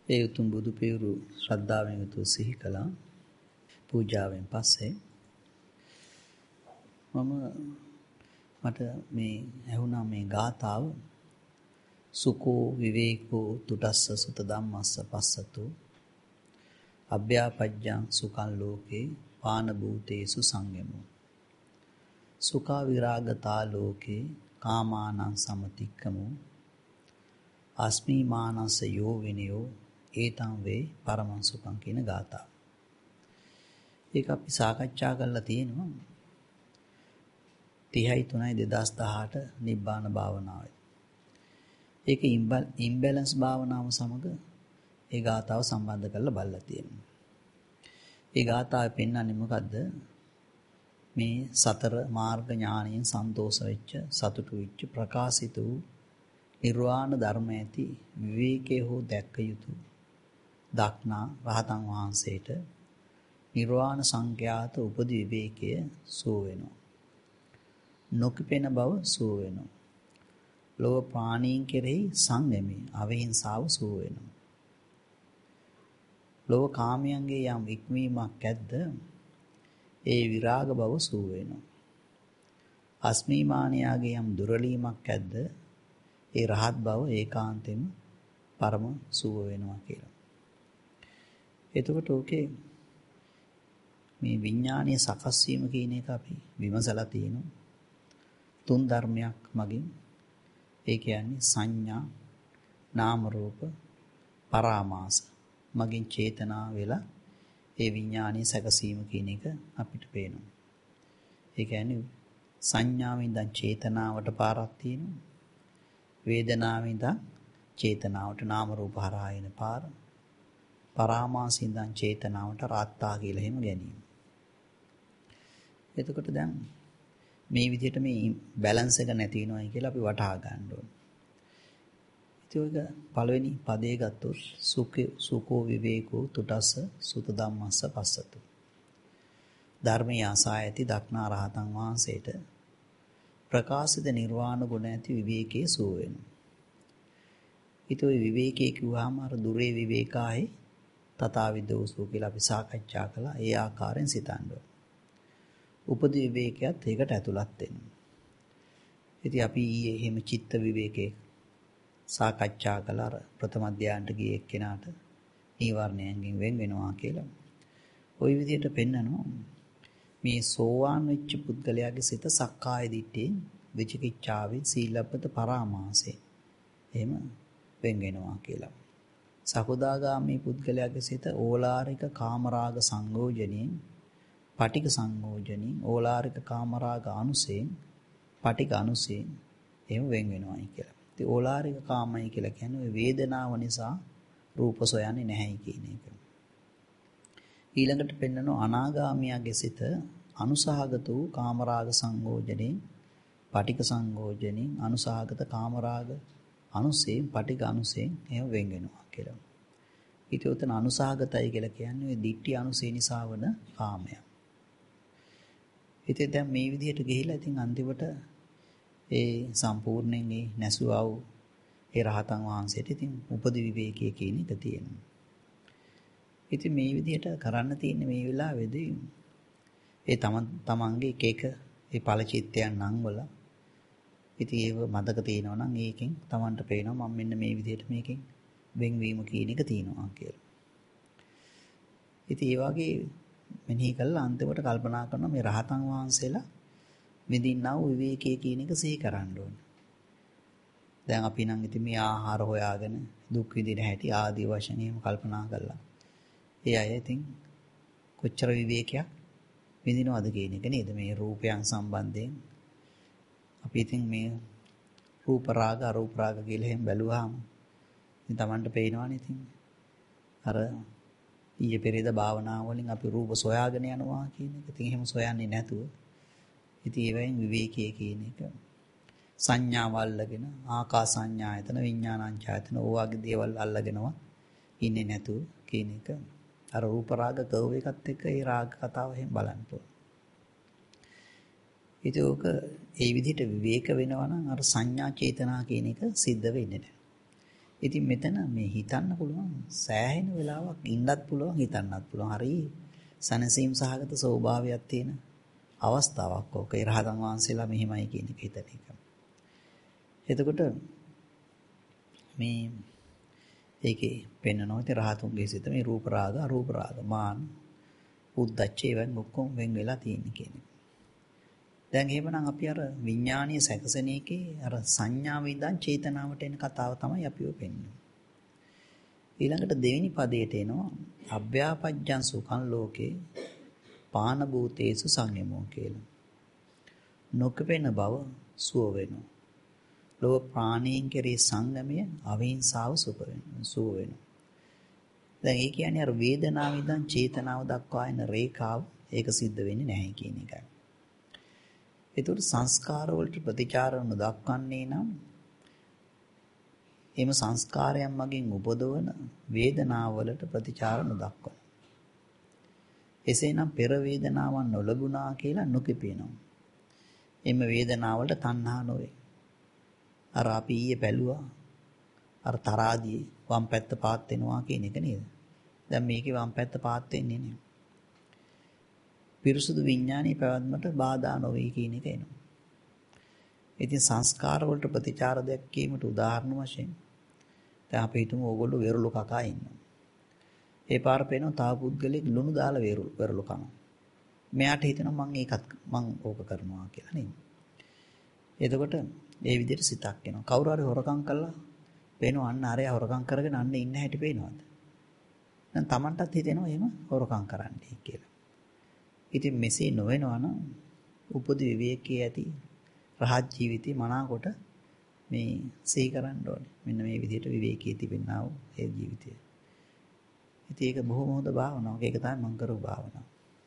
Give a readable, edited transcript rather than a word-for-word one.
ඒ උතුම් බුදු පියුරු ශ්‍රද්ධාවෙන් යුතුව සිහි කළා. පූජාවෙන් පස්සේ මට මේ ඇහුණා මේ ගාථාව සුකෝ විවේකෝ තුටස්ස සුත ධම්මස්ස පස්සතු අභ්‍යාපජ්ජං සුඛං ලෝකේ පාන භූතේසු සංයමෝ සුඛා විරාගතා ලෝකේ කාමානං සමතික්කමෝ අස්මි මානස යෝ විනයෝ ඒතං වේ පරමං සුඛං කියන ගාථාව. ඒක අපි සාකච්ඡා කරලා තියෙනවා 30/3/2018 නිබ්බාන භාවනාවේ. ඒක ඉම්බැලන්ස් භාවනාව සමග ඒ ගාථාව සම්බන්ධ කරලා බලලා තියෙනවා. ඒ ගාථාවේ පෙන්වන්නේ මොකද්ද? මේ සතර මාර්ග ඥානයෙන් සන්තෝෂ වෙච්ච සතුටු වෙච්ච ප්‍රකාශිත වූ නිර්වාණ ධර්ම ඇති විවේකයේ හෝ දැක්ක යුතු දක්නා රහතන් වහන්සේට නිර්වාණ සංඛ්‍යාත උපදි විවේකය සුව වෙනවා. නොකිපෙන බව සුව වෙනවා. ලෝක ප්‍රාණීන් කෙරෙහි සංයමී අවිහිංසාව සුව වෙනවා. ලෝක කාමයන්ගේ යම් ඉක්මීමක් ඇද්ද ඒ විරාග බව සුව වෙනවා. අස්මිමානියාගේ යම් දුරලීමක් ඇද්ද ඒ රහත් බව ඒකාන්තෙම පරම සුව වෙනවා කියලා. එතකොට ඕකේ මේ විඥානීය සකස් වීම කියන එක අපි විමසලා තියෙනවා. තුන් ධර්මයක් මගින් ඒ කියන්නේ සංඥා, නාම රූප, පරාමාස මගින් චේතනා වෙලා ඒ විඥානීය සකසීම කියන එක අපිට පේනවා. ඒ කියන්නේ සංඥාවෙන් ඉඳන් චේතනාවට පාරක් තියෙනවා. වේදනාවෙන් ඉඳන් චේතනාවට නාම රූප හරහා එන පාර. පරාමාසයෙන් ඉඳන් චේතනාවට රාත්තා කියලා එහෙම ගැනීම. එතකොට දැන් මේ විදිහට මේ බැලන්ස් එක නැති වෙනවයි කියලා අපි වටහා ගන්න ඕනේ. ඉතින් ඔයක පළවෙනි පදේ ගත්තොත් සුඛෝ විවේකෝ තුටස්ස සුත ධම්මස්ස පස්සතු. ධර්මයේ ආසා ඇති දක්නා රහතන් වහන්සේට ප්‍රකාශිත නිර්වාණ ගුණ ඇති විවේකයේ සුව වෙනවා. ඊට ඔය විවේකයේ කිව්වහම අර දුරේ විවේකායි තථාවිදෝසු කියලා අපි සාකච්ඡා කළා. ඒ ආකාරයෙන් සිතන්න ඕනේ. උපදි විවේකයක් ඒකට ඇතුළත් වෙනවා. ඉතින් අපි ඊයේ එහෙම චිත්ත විවේකේ සාකච්ඡා කළා. ප්‍රථම ධ්‍යානට ගිය එක්කෙනාට නීවරණයෙන් වෙන් වෙනවා කියලා. ওই විදිහට පෙන්නනවා මේ සෝවාන් වෙච්ච පුද්ගලයාගේ සිත සක්කාය දිට්ඨියෙන් විචිකිච්ඡාවෙන් සීලබ්බත පරාමාසයෙන් එහෙම වෙන් වෙනවා කියලා. සකෝදාගාමී පුද්ගලයාගේ සිත ඕලාරික කාමරාග සංයෝජනෙන් පටික සංයෝජනෙන් ඕලාරික කාමරාග අනුසයෙන් පටික අනුසයෙන් එහෙම වෙන් වෙනවායි කියලා. ඉතින් ඕලාරික කාමයි කියලා කියන්නේ ওই වේදනාව නිසා රූප සොයන්නේ නැහැයි කියන එක. ඊළඟට පෙන්නනවා අනාගාමියාගේ සිත අනුසහගත වූ කාමරාග සංයෝජනෙන් පටික සංයෝජනෙන් අනුසහගත කාමරාග අනුසයෙන් පටික අනුසයෙන් එහෙම වෙන් වෙනවා කියලා. ඊට උතන අනුසහගතයි කියලා කියන්නේ ওই දිට්ඨි අනුසය නිසා වන කාමය. ඉතින් දැන් මේ විදිහට ගිහිලා ඉතින් අන්තිමට ඒ සම්පූර්ණයෙන් ඒ නැසුවා වූ ඒ රහතන් වහන්සේට ඉතින් උපදි විවේකයේ කියන එක තියෙනවා. ඉතින් මේ විදිහට කරන්න තියෙන්නේ මේ වෙලාවේදී ඒ තමන්ගේ එක එක ඒ ඵල චිත්තයන් නම් වල ඉතින් ඒව මතක තියෙනවා නම් ඒකෙන් තමන්ට පේනවා මම මෙන්න මේ විදිහට මේකෙන් වෙන්වීම කියන එක තියෙනවා කියලා. ඉතින් ඒ වගේ මෙනෙහි කළා අන්තිමට කල්පනා කරනවා මේ රහතන් වහන්සේලා විඳින්නා වූ විවේකයේ කියන එක සිහි කරන්න ඕනේ. දැන් අපි නම් ඉතින් මේ ආහාර හොයාගෙන දුක් විඳින හැටි ආදී වශයෙන් එහෙම කල්පනා කළා. ඒ අය ඉතින් කොච්චර විවේකයක් විඳිනවද කියන එක නේද මේ රූපයන් සම්බන්ධයෙන් අපි ඉතින් මේ රූප රාග අරූප රාග කියලා එහෙම බැලුවාම ඉතින් Tamanට පේනවනේ ඉතින් අර ඊයේ පෙරේද භාවනාව වලින් අපි රූප සොයාගෙන යනවා කියන එක. ඉතින් එහෙම සොයන්නේ නැතුව ඉතින් ඒවෙන් විවේකයේ කියන එක සංඥාව අල්ලගෙන ආකාස සංඥායතන විඥානංචායතන ඕවාගේ දේවල් අල්ලගෙනවා ඉන්නේ නැතුව කියන එක. අර රූප රාග කර්ව් එකත් එක්ක ඒ රාග කතාව එහෙම බලන්න ඕන. ඉතින් ඕක ඒ විදිහට විවේක වෙනවා නම් අර සංඥා චේතනා කියන එක සිද්ධ වෙන්නේ නැහැ. ඉතින් මෙතන මේ හිතන්න පුළුවන් සෑහෙන වෙලාවක් ඉන්නත් පුළුවන් හිතන්නත් පුළුවන්. හරි සනසීම් සහගත ස්වභාවයක් තියෙන අවස්ථාවක් ඕක. ඒ රහතන් වහන්සේලා මෙහිමයි කියන එක හිතන එක. එතකොට මේ ඒකේ පෙන්නනවා ඉතින් රහතුන්ගේ සිත මේ රූප රාග අරූප රාග මාන උද්දච්ච ඒවෙන් ඔක්කොම වෙන් වෙලා තියෙන කියන්නේ. දැන් එහෙමනම් අපි අර විඥානීය සැකසෙන එකේ අර සංඥාව ඉඳන් චේතනාවට එන කතාව තමයි අපි ඔය පෙන්වන්නේ. ඊළඟට දෙවෙනි පදයට එනවා අභ්‍යාපජ්ජං සුඛං ලෝකේ පාන භූතේසු සංයමෝ කියලා. නොකපෙන බව සුව වෙනවා. ලෝක ප්‍රාණීන් කෙරේ සංගමය අවිහිංසාව සුව වෙනවා. දැන් ඒ කියන්නේ අර වේදනාව ඉඳන් චේතනාව දක්වා එන රේඛාව ඒක සිද්ධ වෙන්නේ නැහැ කියන එකයි. ඒතකොට සංස්කාර වලට ප්‍රතිචාර නොදක්වන්නේ නම් එම සංස්කාරයන් මගින් උපදවන වේදනාව වලට ප්‍රතිචාර නොදක්වන. එසේනම් පෙර වේදනාවන් නොලබුණා කියලා නොකිපෙනවා. එම වේදනාව වලට තණ්හා නොවේ. අර අපි ඊයේ බැලුවා අර තරාදී වම් පැත්ත පාත් වෙනවා කියන එක නේද? දැන් මේකේ වම් පැත්ත පාත් වෙන්නේ නැහැ. පිරිසුදු විඥානීය පැවැත්මට බාධා නොවේ කියන එක එනවා. ඉතින් සංස්කාර වලට ප්‍රතිචාර දැක්වීමට උදාහරණ වශයෙන් දැන් අපි හිතමු ඕගොල්ලෝ වෙරළු කකා ඉන්නවා. ඒ පාර පේනවා තා පුද්ගලෙක් ලුණු දාලා වෙරළු කනවා. මෙයාට හිතෙනවා මං ඕක කරනවා කියලා නේද? එතකොට ඒ විදිහට සිතක් එනවා. කවුරු හරි හොරකම් කළා පේනවා අන්න අරයා හොරකම් කරගෙන අන්න ඉන්න හැටි පේනවාද? දැන් Tamanටත් හිතෙනවා එහෙම හොරකම් කරන්නයි කියලා. ඉතින් මෙසේ නොවෙනවා නම් උපදි විවේකයේ ඇති රහත් ජීවිතේ මනාකොට මේ සිහි කරන්න ඕනේ. මෙන්න මේ විදිහට විවේකයේ තිබෙනා වූ ඒ ජීවිතය. ඉතින් ඒක බොහොම හොඳ භාවනාවක්. ඒක තමයි මම කරපු භාවනාව.